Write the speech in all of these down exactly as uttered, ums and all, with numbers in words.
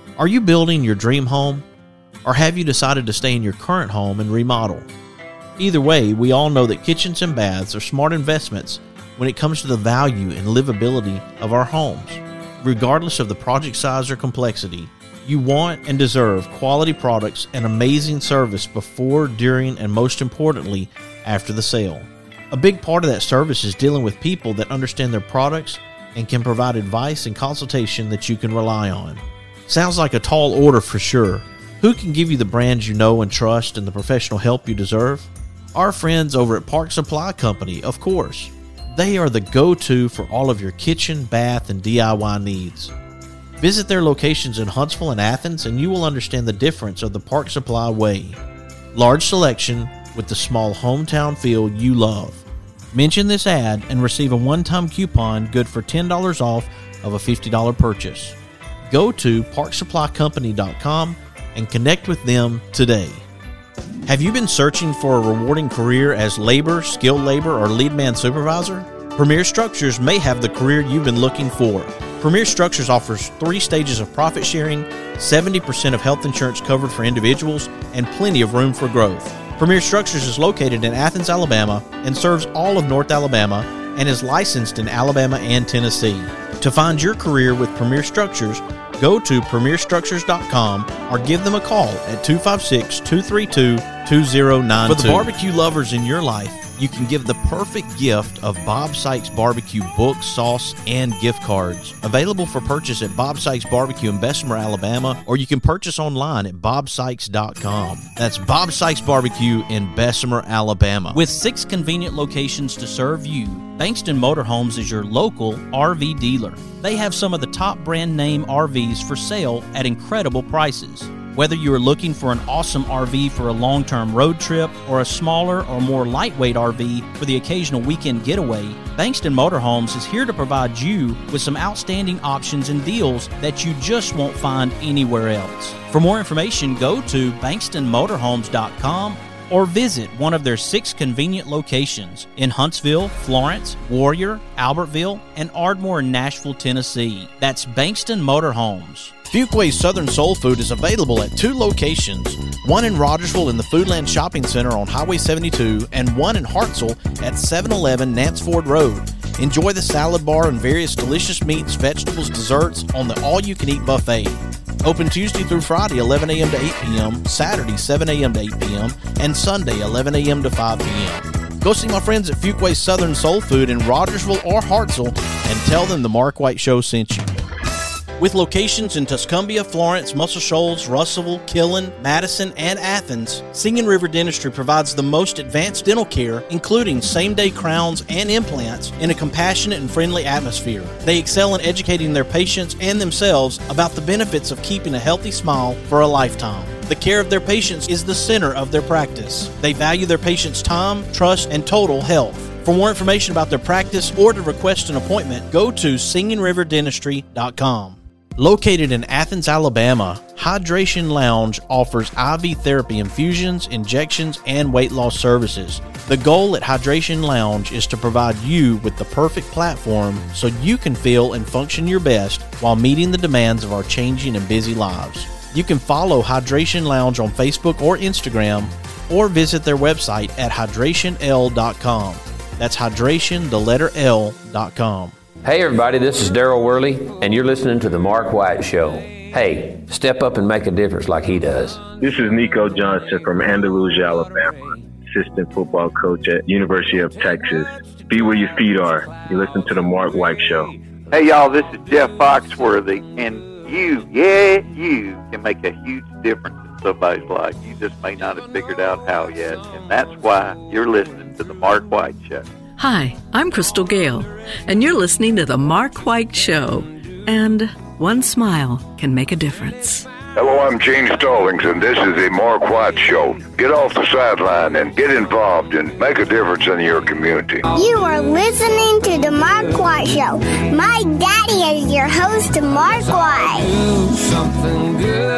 Are you building your dream home? Or have you decided to stay in your current home and remodel? Either way, we all know that kitchens and baths are smart investments when it comes to the value and livability of our homes. Regardless of the project size or complexity, you want and deserve quality products and amazing service before, during, and most importantly, after the sale. A big part of that service is dealing with people that understand their products and can provide advice and consultation that you can rely on. Sounds like a tall order for sure. Who can give you the brands you know and trust and the professional help you deserve? Our friends over at Park Supply Company, of course. They are the go-to for all of your kitchen, bath, and D I Y needs. Visit their locations in Huntsville and Athens and you will understand the difference of the Park Supply way. Large selection with the small hometown feel you love. Mention this ad and receive a one-time coupon good for ten dollars off of a fifty dollars purchase. Go to park supply company dot com and connect with them today. Have you been searching for a rewarding career as labor, skilled labor, or lead man supervisor? Premier Structures may have the career you've been looking for. Premier Structures offers three stages of profit sharing, seventy percent of health insurance covered for individuals, and plenty of room for growth. Premier Structures is located in Athens, Alabama, and serves all of North Alabama, and is licensed in Alabama and Tennessee. To find your career with Premier Structures, go to premier structures dot com or give them a call at two five six, two three two, two zero nine two. For the barbecue lovers in your life, you can give the perfect gift of Bob Sykes Barbecue book, sauce, and gift cards. Available for purchase at Bob Sykes Barbecue in Bessemer, Alabama, or you can purchase online at bob sykes dot com. That's Bob Sykes Barbecue in Bessemer, Alabama. With six convenient locations to serve you, Bankston Motorhomes is your local R V dealer. They have some of the top brand name R Vs for sale at incredible prices. Whether you are looking for an awesome R V for a long-term road trip or a smaller or more lightweight R V for the occasional weekend getaway, Bankston Motorhomes is here to provide you with some outstanding options and deals that you just won't find anywhere else. For more information, go to bankston motorhomes dot com or visit one of their six convenient locations in Huntsville, Florence, Warrior, Albertville, and Ardmore in Nashville, Tennessee. That's Bankston Motorhomes. Fuquay's Southern Soul Food is available at two locations, one in Rogersville in the Foodland Shopping Center on Highway seventy-two and one in Hartselle at seven eleven Nance Ford Road. Enjoy the salad bar and various delicious meats, vegetables, desserts on the all-you-can-eat buffet. Open Tuesday through Friday, eleven a.m. to eight p.m., Saturday, seven a.m. to eight p.m., and Sunday, eleven a.m. to five p.m. Go see my friends at Fuquay's Southern Soul Food in Rogersville or Hartselle and tell them the Mark White Show sent you. With locations in Tuscumbia, Florence, Muscle Shoals, Russellville, Killen, Madison, and Athens, Singing River Dentistry provides the most advanced dental care, including same-day crowns and implants, in a compassionate and friendly atmosphere. They excel in educating their patients and themselves about the benefits of keeping a healthy smile for a lifetime. The care of their patients is the center of their practice. They value their patients' time, trust, and total health. For more information about their practice or to request an appointment, go to singing river dentistry dot com. Located in Athens, Alabama, Hydration Lounge offers I V therapy infusions, injections, and weight loss services. The goal at Hydration Lounge is to provide you with the perfect platform so you can feel and function your best while meeting the demands of our changing and busy lives. You can follow Hydration Lounge on Facebook or Instagram, or visit their website at hydration l dot com. That's hydration, the letter L, dot com. Hey everybody, this is Daryl Worley, and you're listening to The Mark White Show. Hey, step up and make a difference like he does. This is Nico Johnson from Andalusia, Alabama, assistant football coach at University of Texas. Be where your feet are. You listen to The Mark White Show. Hey y'all, this is Jeff Foxworthy, and you, yeah, you can make a huge difference in somebody's life. You just may not have figured out how yet, and that's why you're listening to The Mark White Show. Hi, I'm Crystal Gale, and you're listening to The Mark White Show. And one smile can make a difference. Hello, I'm Gene Stallings, and this is The Mark White Show. Get off the sideline and get involved and make a difference in your community. You are listening to The Mark White Show. My daddy is your host, Mark White. Do something good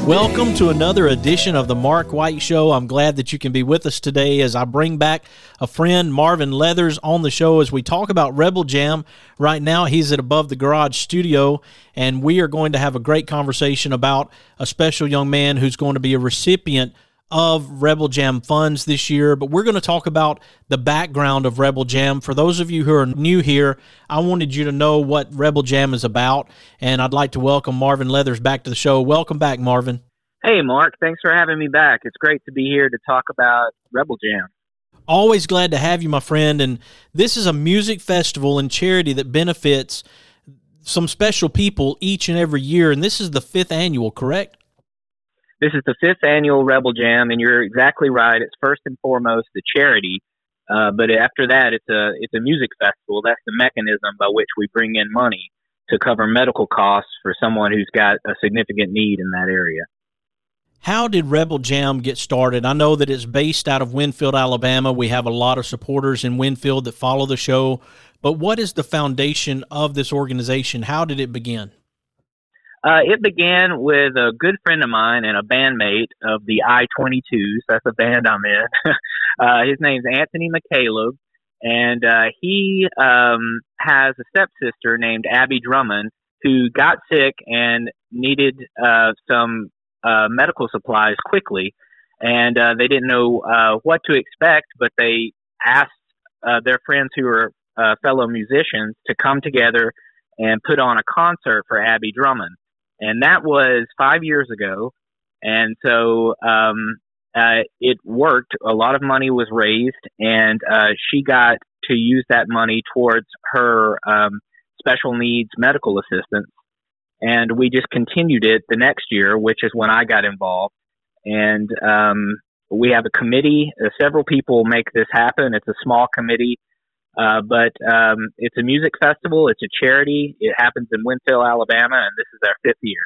Welcome to another edition of the Mark White Show. I'm glad that you can be with us today as I bring back a friend, Marvin Leathers, on the show as we talk about Rebel Jam. Right now, he's at Above the Garage studio, and we are going to have a great conversation about a special young man who's going to be a recipient of Rebel Jam funds this year. But we're going to talk about the background of Rebel Jam. For those of you who are new here, I wanted you to know what Rebel Jam is about, and I'd like to welcome Marvin Leathers back to the show. Welcome back, Marvin. Hey, Mark. Thanks for having me back. It's great to be here to talk about Rebel Jam. Always glad to have you, my friend. And this is a music festival and charity that benefits some special people each and every year, and this is the fifth annual, correct? This is the fifth annual Rebel Jam, and you're exactly right. It's first and foremost a charity, uh, but after that, it's a it's a music festival. That's the mechanism by which we bring in money to cover medical costs for someone who's got a significant need in that area. How did Rebel Jam get started? I know that it's based out of Winfield, Alabama. We have a lot of supporters in Winfield that follow the show, but what is the foundation of this organization? How did it begin? Uh, it began with a good friend of mine and a bandmate of the I twenty-twos. That's the band I'm in. uh, his name's Anthony McCaleb, and uh, he um, has a stepsister named Abby Drummond who got sick and needed uh, some uh, medical supplies quickly. And uh, they didn't know uh, what to expect, but they asked uh, their friends who were uh, fellow musicians to come together and put on a concert for Abby Drummond. And that was five years ago. And so um, uh, it worked. A lot of money was raised, and uh, she got to use that money towards her um, special needs medical assistance. And we just continued it the next year, which is when I got involved. And um, we have a committee. Uh, several people make this happen. It's a small committee. Uh, but um, it's a music festival. It's a charity. It happens in Winfield, Alabama, and this is our fifth year.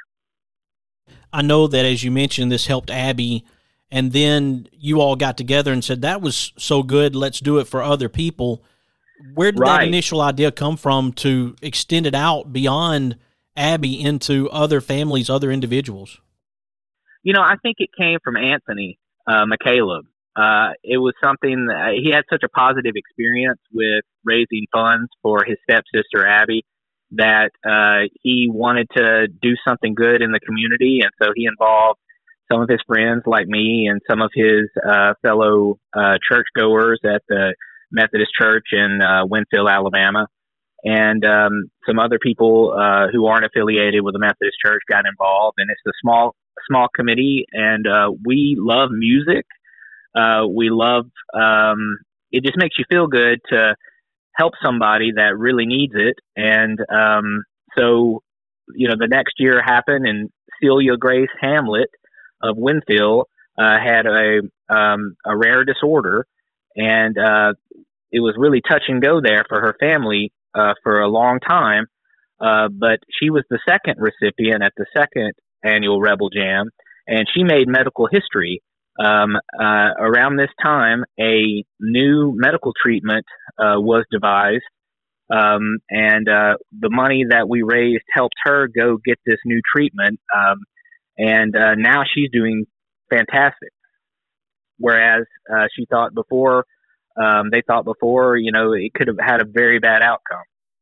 I know that, as you mentioned, this helped Abby, and then you all got together and said, that was so good, let's do it for other people. Where did Right. that initial idea come from to extend it out beyond Abby into other families, other individuals? You know, I think it came from Anthony uh, McCaleb. Uh, it was something that he had such a positive experience with raising funds for his stepsister, Abby, that uh, he wanted to do something good in the community. And so he involved some of his friends like me and some of his uh, fellow uh, churchgoers at the Methodist Church in uh, Winfield, Alabama. And um, some other people uh, who aren't affiliated with the Methodist Church got involved. And it's a small, small committee, and uh, we love music. Uh, we love, um, it just makes you feel good to help somebody that really needs it. And um, so, you know, the next year happened, and Celia Grace Hamlet of Winfield uh, had a, um, a rare disorder. And uh, it was really touch and go there for her family uh, for a long time. Uh, but she was the second recipient at the second annual Rebel Jam, and she made medical history. Um, uh, around this time, a new medical treatment uh, was devised, um, and uh, the money that we raised helped her go get this new treatment, um, and uh, now she's doing fantastic. Whereas uh, she thought before, um, they thought before, you know, it could have had a very bad outcome.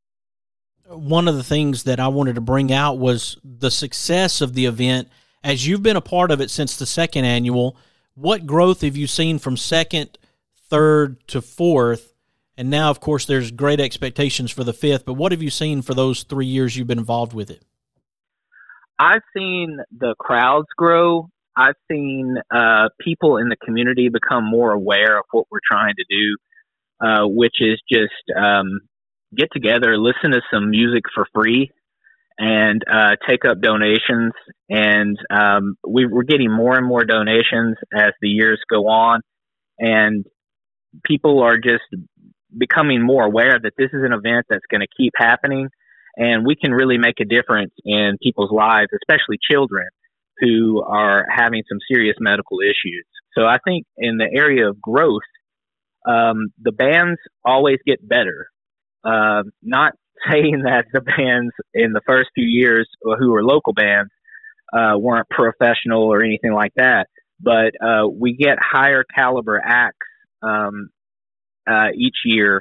One of the things that I wanted to bring out was the success of the event. As you've been a part of it since the second annual, what growth have you seen from second, third to fourth? And now, of course, there's great expectations for the fifth, but what have you seen for those three years you've been involved with it? I've seen the crowds grow. I've seen uh, people in the community become more aware of what we're trying to do, uh, which is just um, get together, listen to some music for free, and uh, take up donations. And um, we, we're getting more and more donations as the years go on. And people are just becoming more aware that this is an event that's going to keep happening. And we can really make a difference in people's lives, especially children who are having some serious medical issues. So I think in the area of growth, um, the bands always get better. Uh, not saying that the bands in the first few years who were local bands uh, weren't professional or anything like that. But uh, we get higher caliber acts um, uh, each year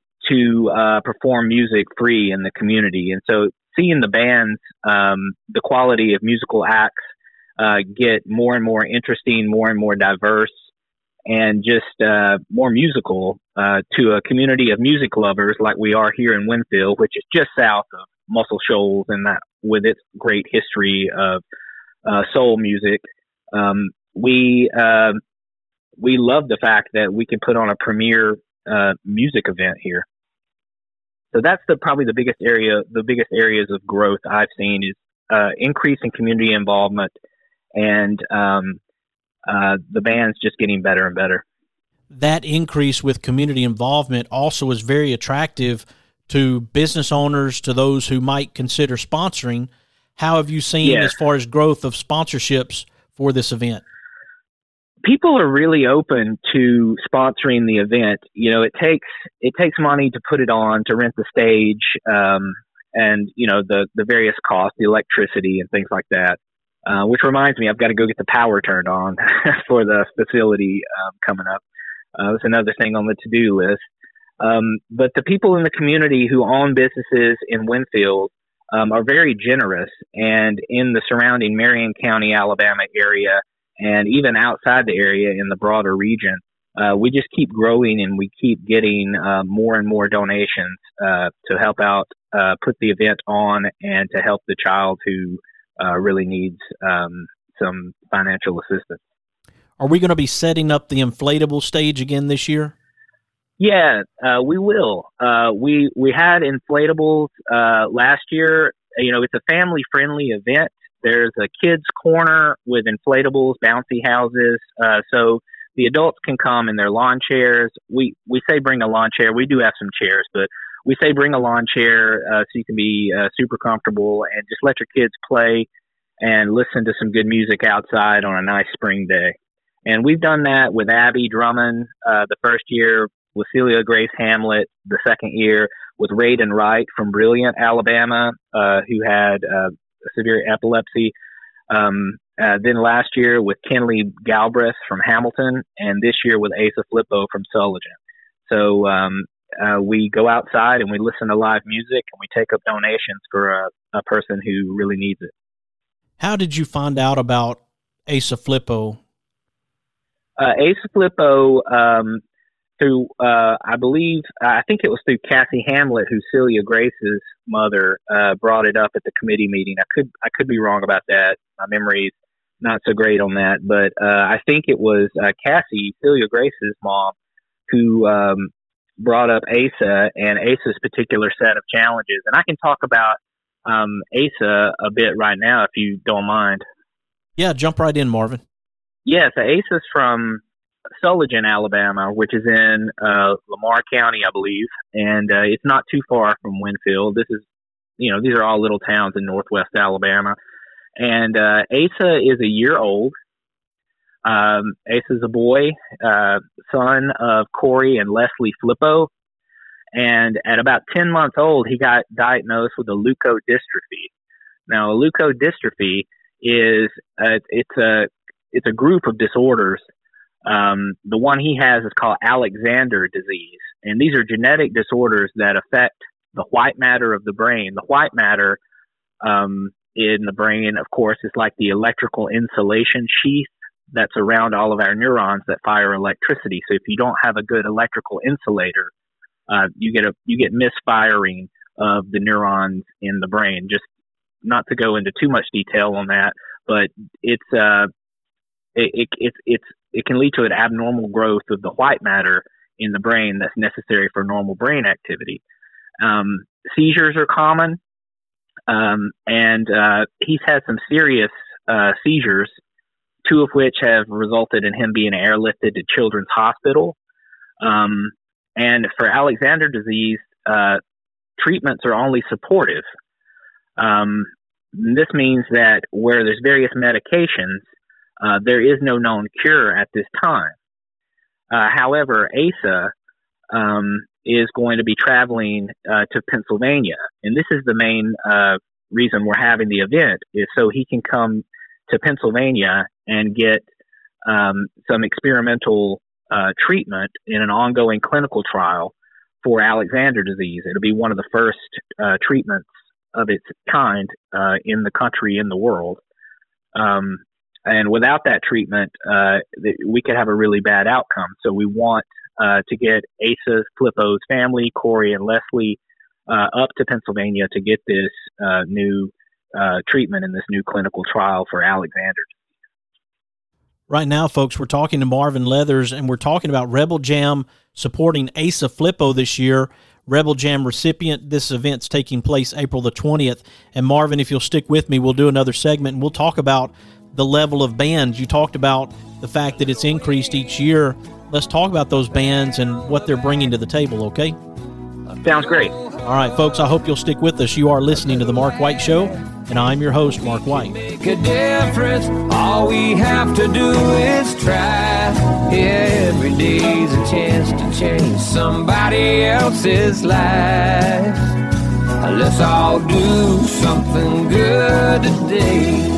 to uh, perform music free in the community. And so seeing the bands, um, the quality of musical acts uh, get more and more interesting, more and more diverse, and just uh, more musical uh, to a community of music lovers like we are here in Winfield, which is just south of Muscle Shoals, and that with its great history of uh, soul music. Um, we uh, we love the fact that we can put on a premier uh, music event here. So that's the probably the biggest area, the biggest areas of growth I've seen is uh, increase in community involvement and um, uh, the band's just getting better and better. That increase with community involvement also is very attractive to business owners, to those who might consider sponsoring. How have you seen Yeah. as far as growth of sponsorships for this event? People are really open to sponsoring the event. You know, it takes it takes money to put it on, to rent the stage, um, and you know the the various costs, the electricity and things like that. Uh, which reminds me, I've got to go get the power turned on for the facility um, coming up. Uh, that's another thing on the to-do list. Um, but the people in the community who own businesses in Winfield um, are very generous, and in the surrounding Marion County, Alabama area, and even outside the area in the broader region, uh, we just keep growing and we keep getting uh, more and more donations uh, to help out, uh, put the event on, and to help the child who uh, really needs um, some financial assistance. Are we going to be setting up the inflatable stage again this year? Yeah, uh, we will. Uh, we we had inflatables uh, last year. You know, it's a family-friendly event. There's a kids' corner with inflatables, bouncy houses, uh, so the adults can come in their lawn chairs. We we say bring a lawn chair. We do have some chairs, but we say bring a lawn chair uh, so you can be uh, super comfortable and just let your kids play and listen to some good music outside on a nice spring day. And we've done that with Abby Drummond uh, the first year, with Celia Grace Hamlet the second year, with Raiden Wright from Brilliant, Alabama, uh, who had uh, severe epilepsy. Um, uh, then last year with Kenley Galbraith from Hamilton, and this year with Asa Flippo from Sullivan. So um, uh, we go outside and we listen to live music, and we take up donations for a, a person who really needs it. How did you find out about Asa Flippo? Uh, Asa Flippo, um, through, uh, I believe, I think it was through Cassie Hamlet, who Celia Grace's mother, uh, brought it up at the committee meeting. I could, I could be wrong about that. My memory's not so great on that, but, uh, I think it was, uh, Cassie, Celia Grace's mom, who, um, brought up Asa and Asa's particular set of challenges. And I can talk about, um, Asa a bit right now, if you don't mind. Yeah, jump right in, Marvin. Yeah, so Asa's from Sullivan, Alabama, which is in uh, Lamar County, I believe, and uh, it's not too far from Winfield. This is, you know, these are all little towns in northwest Alabama. And uh, Asa is a year old. Um, Asa's a boy, uh, son of Corey and Leslie Flippo. And at about ten months old, he got diagnosed with a leukodystrophy. Now, a leukodystrophy is uh, it's a it's a group of disorders. Um, the one he has is called Alexander disease, and these are genetic disorders that affect the white matter of the brain. The white matter um, in the brain, of course, is like the electrical insulation sheath that's around all of our neurons that fire electricity. So if you don't have a good electrical insulator, uh, you get a you get misfiring of the neurons in the brain. Just not to go into too much detail on that, but it's uh, it, it, it, it's it can lead to an abnormal growth of the white matter in the brain that's necessary for normal brain activity. Um, seizures are common, um, and uh, he's had some serious uh, seizures, two of which have resulted in him being airlifted to Children's Hospital. Um, and for Alexander disease, uh, treatments are only supportive. Um, this means that where there's various medications, Uh, there is no known cure at this time. Uh, however, Asa um, is going to be traveling uh, to Pennsylvania, and this is the main uh, reason we're having the event is so he can come to Pennsylvania and get um, some experimental uh, treatment in an ongoing clinical trial for Alexander disease. It'll be one of the first uh, treatments of its kind uh, in the country, in the world. Um, and without that treatment, uh, th- we could have a really bad outcome. So we want uh, to get Asa Flippo's family, Corey and Leslie, uh, up to Pennsylvania to get this uh, new uh, treatment in this new clinical trial for Alexander. Right now, folks, we're talking to Marvin Leathers, and we're talking about Rebel Jam supporting Asa Flippo this year. Rebel Jam recipient. This event's taking place April the twentieth. And Marvin, if you'll stick with me, we'll do another segment, and we'll talk about the level of bands. You talked about the fact that it's increased each year. Let's talk about those bands and what they're bringing to the table, okay? Sounds great. All right, folks, I hope you'll stick with us. You are listening to The Mark White Show, and I'm your host, Mark White. Make a difference. All we have to do is try. Yeah, every day's a chance to change somebody else's life. Let's all do something good today.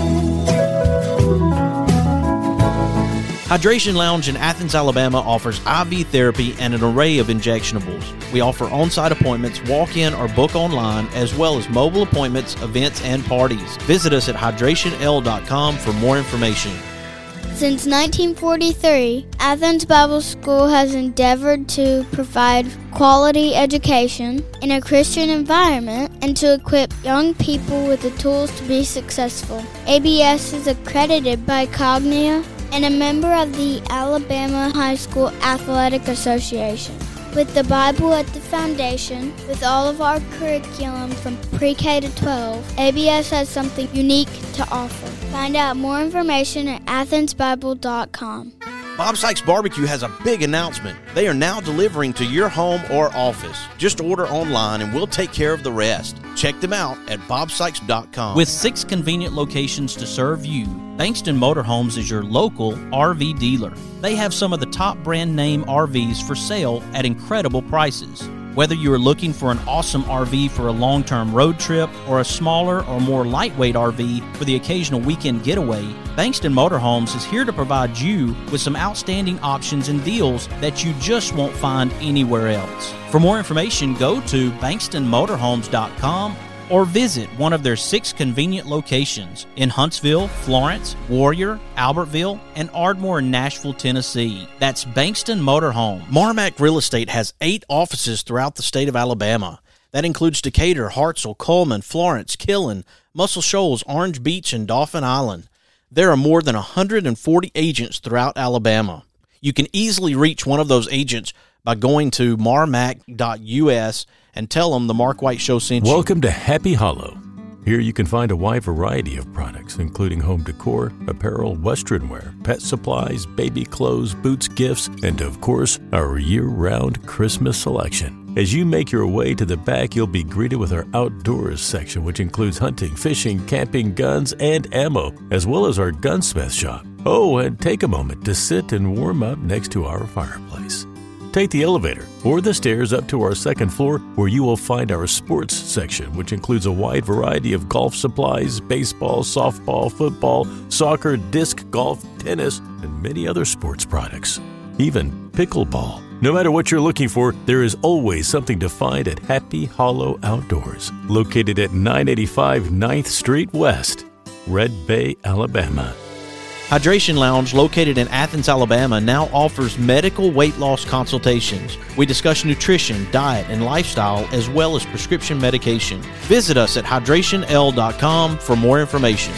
Hydration Lounge in Athens, Alabama offers I V therapy and an array of injectionables. We offer on-site appointments, walk-in or book online, as well as mobile appointments, events, and parties. Visit us at hydration l dot com for more information. Since nineteen forty-three, Athens Bible School has endeavored to provide quality education in a Christian environment and to equip young people with the tools to be successful. A B S is accredited by Cognia and a member of the Alabama High School Athletic Association. With the Bible at the foundation, with all of our curriculum from pre-K to twelve, A B S has something unique to offer. Find out more information at athens bible dot com. Bob Sykes Barbecue has a big announcement. They are now delivering to your home or office. Just order online and we'll take care of the rest. Check them out at bob sykes dot com. With six convenient locations to serve you, Bankston Motorhomes is your local R V dealer. They have some of the top brand name R Vs for sale at incredible prices. Whether you are looking for an awesome R V for a long-term road trip or a smaller or more lightweight R V for the occasional weekend getaway, Bankston Motorhomes is here to provide you with some outstanding options and deals that you just won't find anywhere else. For more information, go to bankston motorhomes dot com or visit one of their six convenient locations in Huntsville, Florence, Warrior, Albertville, and Ardmore in Nashville, Tennessee. That's Bankston Motorhome. Marmac Real Estate has eight offices throughout the state of Alabama. That includes Decatur, Hartselle, Coleman, Florence, Killen, Muscle Shoals, Orange Beach, and Dauphin Island. There are more than one hundred forty agents throughout Alabama. You can easily reach one of those agents by going to marmac dot u s and tell them the Mark White Show sent you. Welcome to Happy Hollow. Here you can find a wide variety of products, including home decor, apparel, western wear, pet supplies, baby clothes, boots, gifts, and of course, our year-round Christmas selection. As you make your way to the back, you'll be greeted with our outdoors section, which includes hunting, fishing, camping, guns, and ammo, as well as our gunsmith shop. Oh, and take a moment to sit and warm up next to our fireplace. Take the elevator or the stairs up to our second floor, where you will find our sports section, which includes a wide variety of golf supplies, baseball, softball, football, soccer, disc golf, tennis, and many other sports products. Even pickleball. No matter what you're looking for, there is always something to find at Happy Hollow Outdoors, located at nine eighty-five ninth Street West, Red Bay, Alabama. Hydration Lounge, located in Athens, Alabama, now offers medical weight loss consultations. We discuss nutrition, diet, and lifestyle, as well as prescription medication. Visit us at hydration l dot com for more information.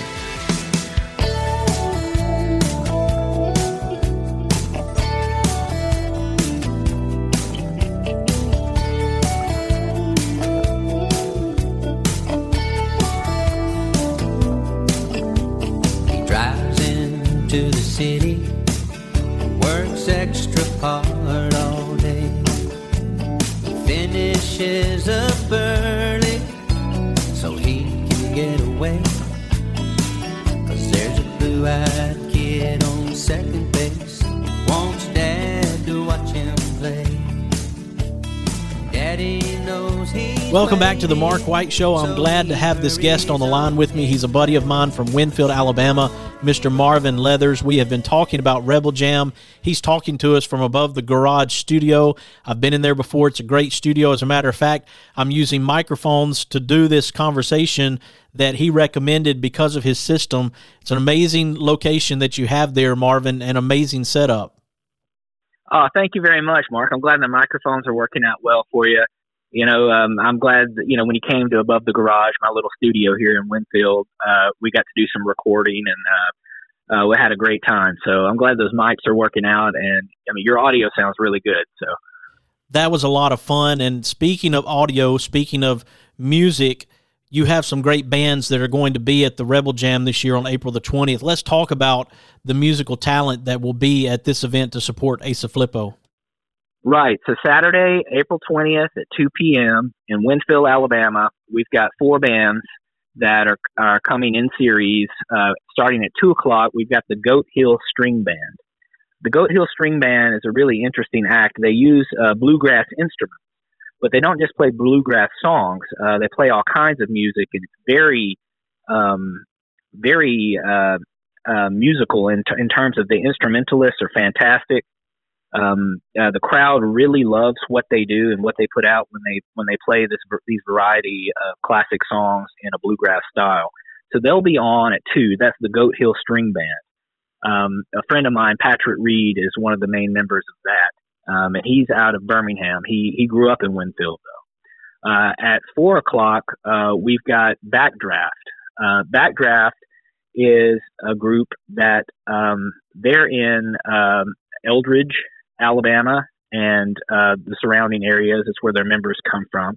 To the city, works extra hard all day, finishes up early so he can get away, 'cause there's a blue-eyed kid on second base, wants dad to watch him play. Daddy knows he Welcome back to the Mark White Show. I'm glad to have this guest on the line with me. He's a buddy of mine from Winfield, Alabama, Mister Marvin Leathers. We have been talking about Rebel Jam. He's talking to us from above the garage studio. I've been in there before. It's a great studio. As a matter of fact, I'm using microphones to do this conversation that he recommended because of his system. It's an amazing location that you have there, Marvin, an amazing setup. Oh, thank you very much, Mark. I'm glad the microphones are working out well for you. You know, um, I'm glad that, you know, when you came to Above the Garage, my little studio here in Winfield, uh, we got to do some recording and uh, uh, we had a great time. So I'm glad those mics are working out. And, I mean, your audio sounds really good. So that was a lot of fun. And speaking of audio, speaking of music, you have some great bands that are going to be at the Rebel Jam this year on April the twentieth. Let's talk about the musical talent that will be at this event to support Asa Flippo. Right. So Saturday, April twentieth at two p.m. in Winfield, Alabama, we've got four bands that are are coming in series. Uh, starting at two o'clock, we've got the Goat Hill String Band. The Goat Hill String Band is a really interesting act. They use uh, bluegrass instruments, but they don't just play bluegrass songs. Uh, they play all kinds of music, and it's very, um, very uh, uh, musical in, t- in terms of the instrumentalists are fantastic. Um, uh, the crowd really loves what they do and what they put out when they when they play this these variety of classic songs in a bluegrass style. So they'll be on at two. That's the Goat Hill String Band. Um, a friend of mine, Patrick Reed, is one of the main members of that, um, and he's out of Birmingham. He he grew up in Winfield though. Uh, at four o'clock, uh, we've got Backdraft. Uh, Backdraft is a group that um, they're in um, Eldridge, Alabama, and uh, the surrounding areas is where their members come from.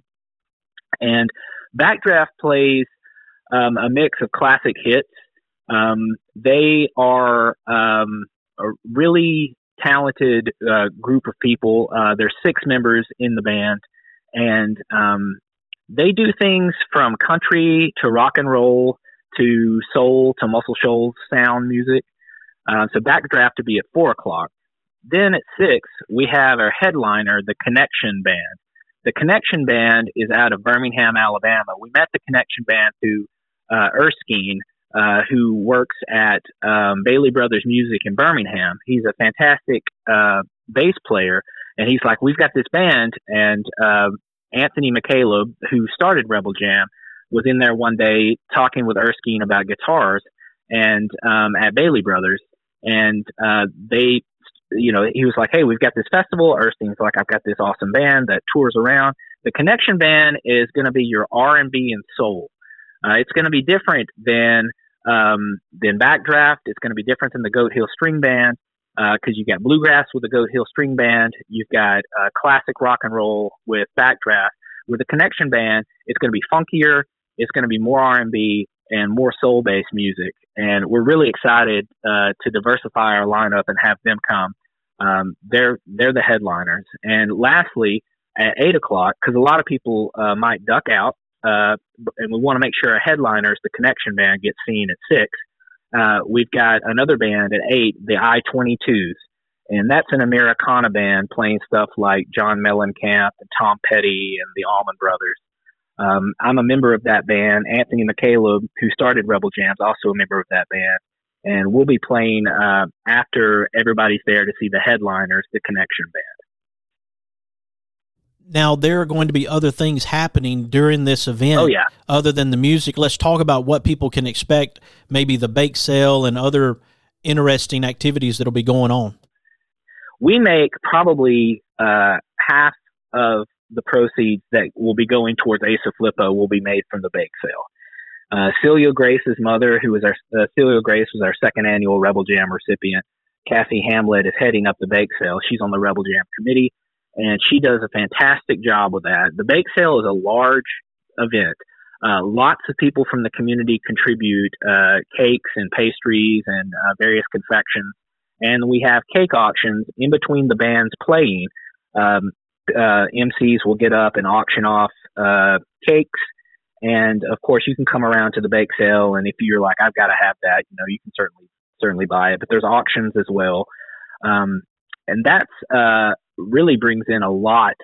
And Backdraft plays um, a mix of classic hits. Um, they are um, a really talented uh, group of people. Uh, there's six members in the band, and um, they do things from country to rock and roll to soul to Muscle Shoals sound music. Uh, so Backdraft to be at four o'clock. Then at six, we have our headliner, the Connection Band. The Connection Band is out of Birmingham, Alabama. We met the Connection Band through uh, Erskine, uh, who works at um, Bailey Brothers Music in Birmingham. He's a fantastic uh, bass player, and he's like, we've got this band, and uh, Anthony McCaleb, who started Rebel Jam, was in there one day talking with Erskine about guitars and um, at Bailey Brothers, and uh, they you know, he was like, hey, we've got this festival. Erskine's like, I've got this awesome band that tours around. The Connection Band is going to be your R and B and soul. Uh, it's going to be different than um, than Backdraft. It's going to be different than the Goat Hill String Band because uh, you got bluegrass with the Goat Hill String Band. You've got uh, classic rock and roll with Backdraft. With the Connection Band, it's going to be funkier. It's going to be more R and B and more soul-based music. And we're really excited uh, to diversify our lineup and have them come. Um, they're they're the headliners. And lastly, at eight o'clock, because a lot of people uh, might duck out, uh, and we want to make sure our headliners, the Connection Band, get seen at six. Uh, we've got another band at eight, the I twenty-twos. And that's an Americana band playing stuff like John Mellencamp and Tom Petty and the Allman Brothers. Um, I'm a member of that band. Anthony McCaleb, who started Rebel Jam, is also a member of that band. And we'll be playing uh, after everybody's there to see the headliners, the Connection Band. Now, there are going to be other things happening during this event. Oh, yeah. Other than the music. Let's talk about what people can expect, maybe the bake sale and other interesting activities that will be going on. We make probably uh, half of the proceeds that will be going towards Asa Flippo will be made from the bake sale. Uh, Celia Grace's mother, who was our, uh, Celia Grace was our second annual Rebel Jam recipient. Cassie Hamlet is heading up the bake sale. She's on the Rebel Jam committee, and she does a fantastic job with that. The bake sale is a large event. Uh, lots of people from the community contribute uh, cakes and pastries and uh, various confections. And we have cake auctions in between the bands playing. Um, uh, M Cs will get up and auction off uh, cakes. And, of course, you can come around to the bake sale. And if you're like, I've got to have that, you know, you can certainly certainly buy it. But there's auctions as well. Um, and that's uh, really brings in a lot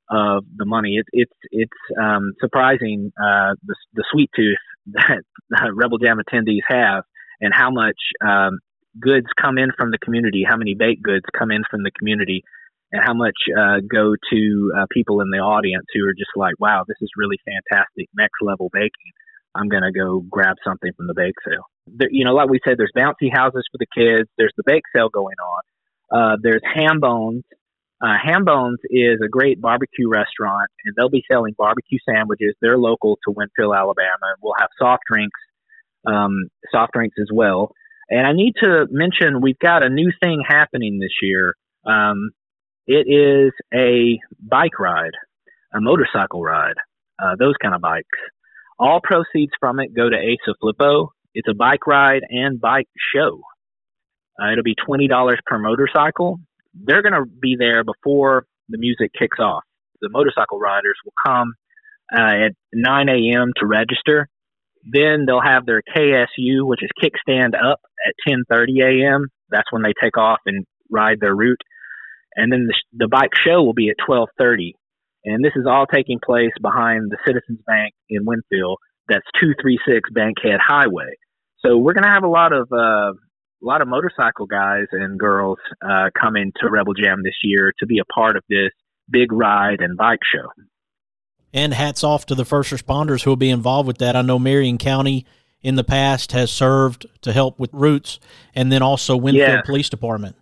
of the money. It, it's it's um, surprising uh, the, the sweet tooth that Rebel Jam attendees have, and how much um, goods come in from the community, how many baked goods come in from the community, and how much uh, go to uh, people in the audience who are just like, wow, this is really fantastic, next level baking. I'm going to go grab something from the bake sale. There, you know, like we said, there's bouncy houses for the kids. There's the bake sale going on. Uh, there's Ham Bones. Uh, Ham Bones is a great barbecue restaurant, and they'll be selling barbecue sandwiches. They're local to Winfield, Alabama, and we'll have soft drinks, um, soft drinks as well. And I need to mention we've got a new thing happening this year. Um, it is a bike ride, a motorcycle ride, uh, those kind of bikes. All proceeds from it go to Asa Flippo. It's a bike ride and bike show. Uh, it'll be twenty dollars per motorcycle. They're going to be there before the music kicks off. The motorcycle riders will come uh, at nine a.m. to register. Then they'll have their K S U, which is kickstand up, at ten thirty a.m. That's when they take off and ride their route. And then the, the bike show will be at twelve thirty. And this is all taking place behind the Citizens Bank in Winfield. That's two thirty-six Bankhead Highway. So we're going to have a lot of uh, a lot of motorcycle guys and girls uh, coming to Rebel Jam this year to be a part of this big ride and bike show. And hats off to the first responders who will be involved with that. I know Marion County in the past has served to help with routes, and then also Winfield yeah. Police Department.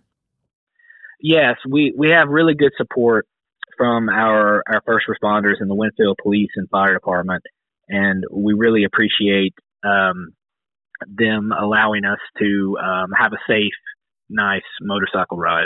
Yes, we, we have really good support from our, our first responders in the Winfield Police and Fire Department, and we really appreciate um, them allowing us to um, have a safe, nice motorcycle ride.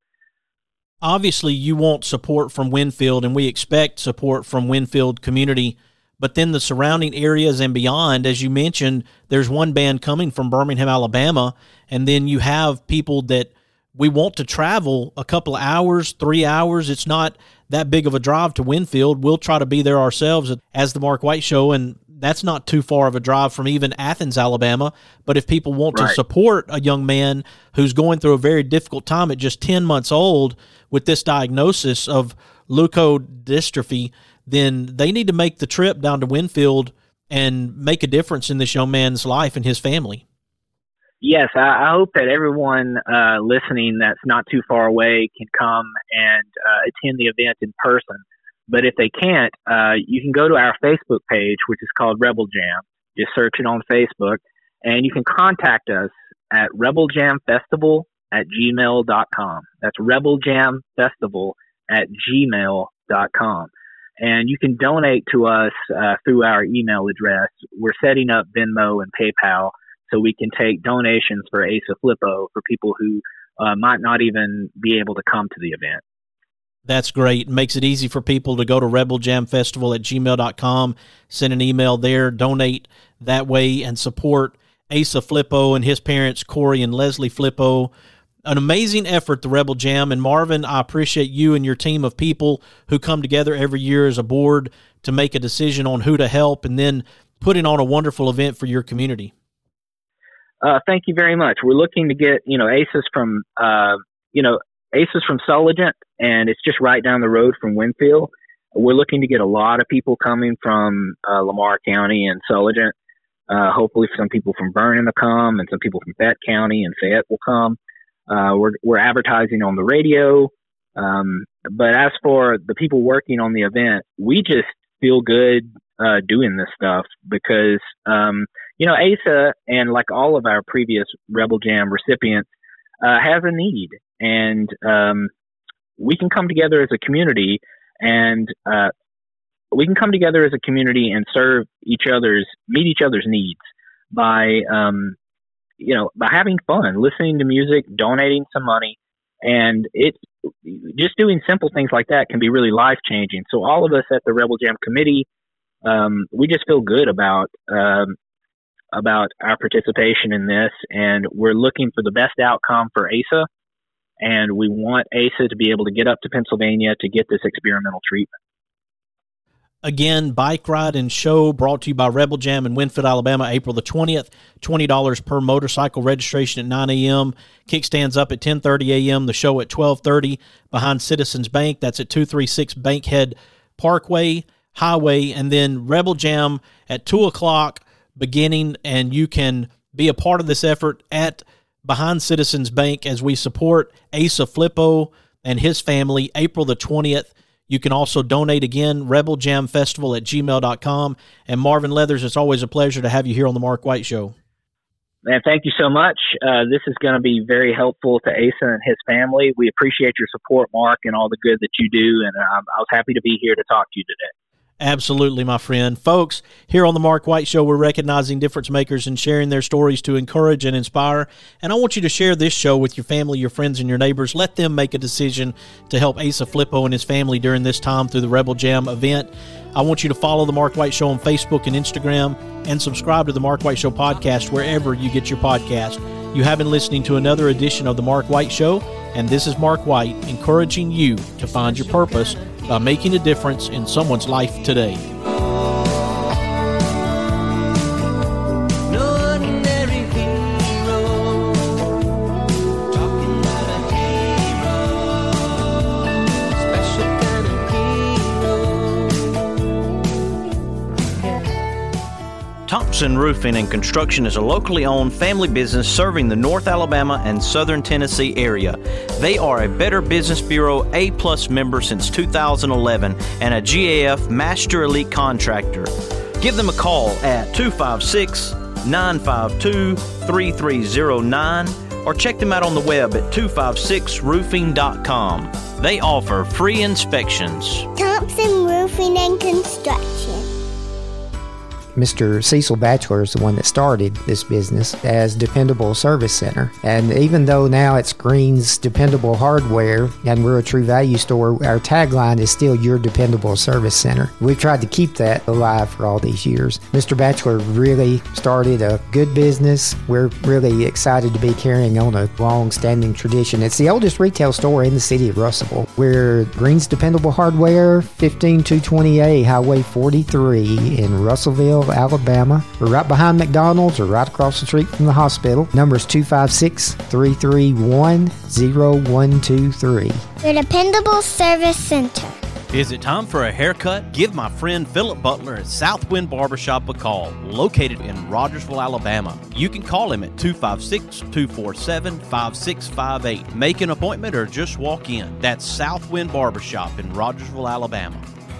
Obviously, you want support from Winfield, and we expect support from Winfield community, but then the surrounding areas and beyond, as you mentioned, there's one band coming from Birmingham, Alabama, and then you have people that we want to travel a couple of hours, three hours. It's not that big of a drive to Winfield. We'll try to be there ourselves as the Mark White Show, and that's not too far of a drive from even Athens, Alabama. But if people want right. to support a young man who's going through a very difficult time at just ten months old with this diagnosis of leukodystrophy, then they need to make the trip down to Winfield and make a difference in this young man's life and his family. Yes, I, I hope that everyone uh, listening that's not too far away can come and uh, attend the event in person. But if they can't, uh, you can go to our Facebook page, which is called Rebel Jam. Just search it on Facebook, and you can contact us at rebel jam festival at gmail dot com. That's rebel jam festival at gmail dot com. And you can donate to us uh, through our email address. We're setting up Venmo and PayPal, so we can take donations for Asa Flippo for people who uh, might not even be able to come to the event. That's great. It makes it easy for people to go to rebel jam festival at gmail dot com, send an email there, donate that way, and support Asa Flippo and his parents, Corey and Leslie Flippo. An amazing effort, the Rebel Jam. And Marvin, I appreciate you and your team of people who come together every year as a board to make a decision on who to help and then putting on a wonderful event for your community. Uh, thank you very much. We're looking to get, you know, Aces from, uh, you know, Aces from Sulligent, and it's just right down the road from Winfield. We're looking to get a lot of people coming from uh, Lamar County and Sulligent. Uh, hopefully some people from Vernon will come, and some people from Fayette County and Fayette will come. Uh, we're, we're advertising on the radio. Um, but as for the people working on the event, we just feel good uh, doing this stuff because, um, you know, Asa, and like all of our previous Rebel Jam recipients, uh, has a need. And um, we can come together as a community and uh, we can come together as a community and serve each other's, meet each other's needs by, um, you know, by having fun, listening to music, donating some money. And it just doing simple things like that can be really life changing. So all of us at the Rebel Jam committee, um, we just feel good about, um, about our participation in this. And we're looking for the best outcome for Asa. And we want Asa to be able to get up to Pennsylvania to get this experimental treatment. Again, Bike Ride and Show brought to you by Rebel Jam in Winfield, Alabama, April the twentieth. twenty dollars per motorcycle, registration at nine a.m. Kickstands up at ten thirty a.m. The show at twelve thirty behind Citizens Bank. That's at two thirty-six Bankhead Parkway Highway. And then Rebel Jam at two o'clock beginning, and you can be a part of this effort at behind Citizens Bank as we support Asa Flippo and his family, April the twentieth. You can also donate again, rebel jam festival at gmail dot com. And Marvin Leathers, it's always a pleasure to have you here on the Mark White Show. Man, thank you so much. Uh, this is going to be very helpful to Asa and his family. We appreciate your support, Mark, and all the good that you do. And um, I was happy to be here to talk to you today. Absolutely, my friend. Folks, here on the Mark White Show, we're recognizing difference makers and sharing their stories to encourage and inspire. And I want you to share this show with your family, your friends, and your neighbors. Let them make a decision to help Asa Flippo and his family during this time through the Rebel Jam event. I want you to follow the Mark White Show on Facebook and Instagram and subscribe to the Mark White Show podcast wherever you get your podcast. You have been listening to another edition of the Mark White Show, and this is Mark White encouraging you to find your purpose by making a difference in someone's life today. Thompson Roofing and Construction is a locally owned family business serving the North Alabama and Southern Tennessee area. They are a Better Business Bureau A-plus member since two thousand eleven and a G A F Master Elite Contractor. Give them a call at two five six, nine five two, three three zero nine or check them out on the web at two five six roofing dot com. They offer free inspections. Thompson Roofing and Construction. Mister Cecil Batchelor is the one that started this business as Dependable Service Center. And even though now it's Green's Dependable Hardware and we're a True Value store, our tagline is still Your Dependable Service Center. We've tried to keep that alive for all these years. Mister Batchelor really started a good business. We're really excited to be carrying on a long-standing tradition. It's the oldest retail store in the city of Russellville. We're Green's Dependable Hardware, fifteen two twenty A Highway forty-three in Russellville, Alabama. We're right behind McDonald's or right across the street from the hospital. Number is two five six, three three one, zero one two three. Your Dependable Service Center. Is it time for a haircut? Give my friend Philip Butler at Southwind Barbershop a call, located in Rogersville, Alabama. You can call him at two five six, two four seven, five six five eight. Make an appointment or just walk in. That's Southwind Barbershop in Rogersville, Alabama.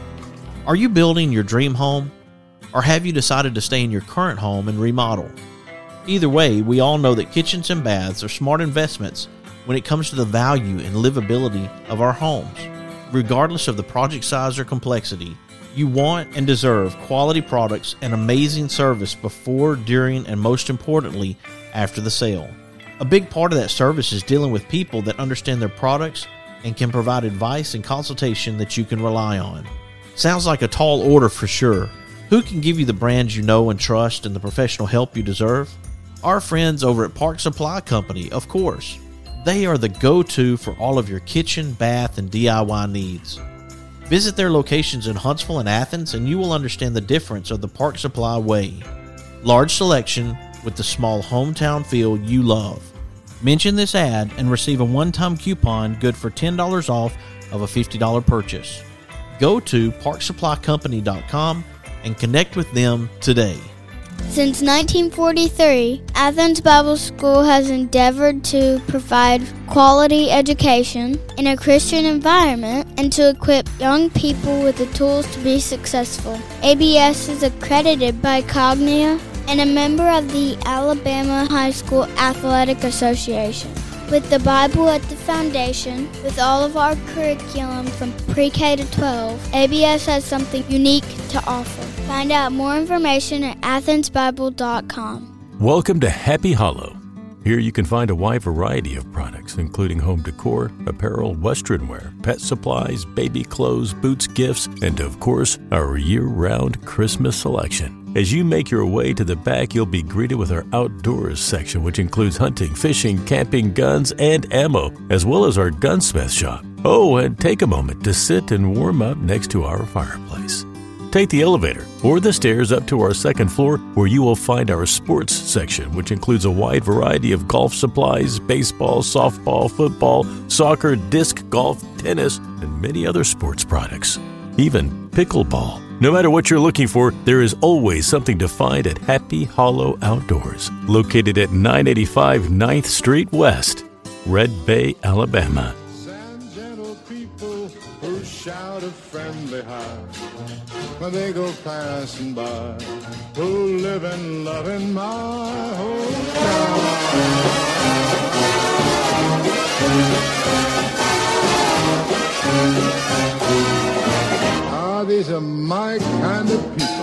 Are you building your dream home? Or have you decided to stay in your current home and remodel? Either way, we all know that kitchens and baths are smart investments when it comes to the value and livability of our homes. Regardless of the project size or complexity, you want and deserve quality products and amazing service before, during, and most importantly, after the sale. A big part of that service is dealing with people that understand their products and can provide advice and consultation that you can rely on. Sounds like a tall order for sure. Who can give you the brands you know and trust and the professional help you deserve? Our friends over at Park Supply Company, of course. They are the go-to for all of your kitchen, bath, and D I Y needs. Visit their locations in Huntsville and Athens and you will understand the difference of the Park Supply way. Large selection with the small hometown feel you love. Mention this ad and receive a one-time coupon good for ten dollars off of a fifty dollars purchase. Go to park supply company dot com and connect with them today. Since nineteen forty-three, Athens Bible School has endeavored to provide quality education in a Christian environment and to equip young people with the tools to be successful. A B S is accredited by Cognia and a member of the Alabama High School Athletic Association. With the Bible at the foundation, with all of our curriculum from pre-K to twelve, A B S has something unique to offer. Find out more information at athens bible dot com. Welcome to Happy Hollow. Here you can find a wide variety of products, including home decor, apparel, western wear, pet supplies, baby clothes, boots, gifts, and of course, our year-round Christmas selection. As you make your way to the back, you'll be greeted with our outdoors section, which includes hunting, fishing, camping, guns, and ammo, as well as our gunsmith shop. Oh, and take a moment to sit and warm up next to our fireplace. take the elevator or the stairs up to our second floor, where you will find our sports section, which includes a wide variety of golf supplies, baseball, softball, football, soccer, disc golf, tennis, and many other sports products, even pickleball. No matter what you're looking for, there is always something to find at Happy Hollow Outdoors, located at nine eighty-five ninth Street West, Red Bay, Alabama. Shout a friendly hi when they go passing by, who live and love in my hometown. Ah, these are my kind of people.